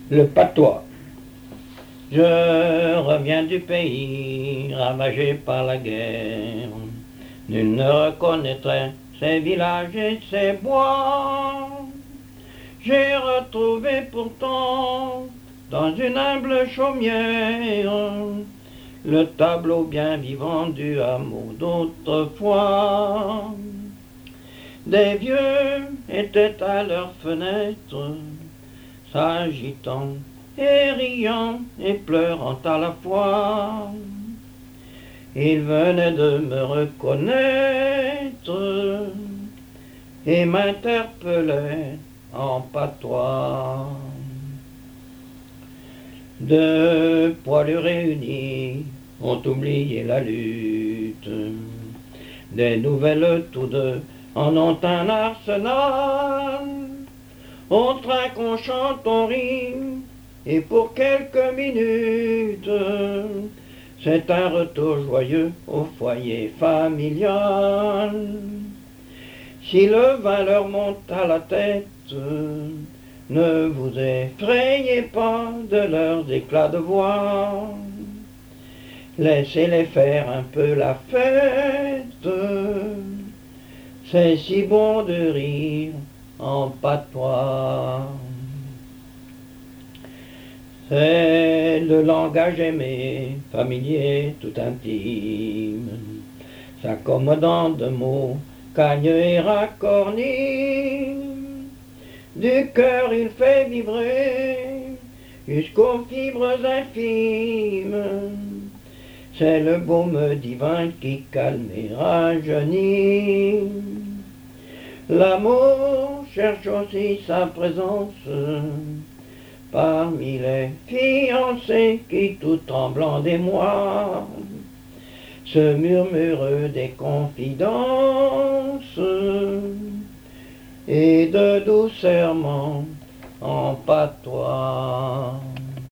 Le patois. Je reviens du pays ravagé par la guerre. Nul ne reconnaîtrait ces villages et ces bois. J'ai retrouvé pourtant dans une humble chaumière le tableau bien vivant du hameau d'autrefois. Des vieux étaient à leurs fenêtres, s'agitant et riant et pleurant à la fois. Ils venaient de me reconnaître et m'interpellaient en patois. Deux poilus réunis ont oublié la lutte. Des nouvelles tous deux en ont un arsenal. On trinque, on chante, on rit, et pour quelques minutes, c'est un retour joyeux au foyer familial. Si le vin leur monte à la tête, ne vous effrayez pas de leurs éclats de voix. Laissez-les faire un peu la fête. C'est si bon de rire en patois. C'est le langage aimé, familier, tout intime, s'accommodant de mots cagneux et racornis. Du cœur il fait vibrer jusqu'aux fibres infimes. C'est le baume divin qui calme et rajeunit. L'amour cherche aussi sa présence parmi les fiancés qui, tout tremblant d'émoi, se murmurent des confidences et de doux serments en patois.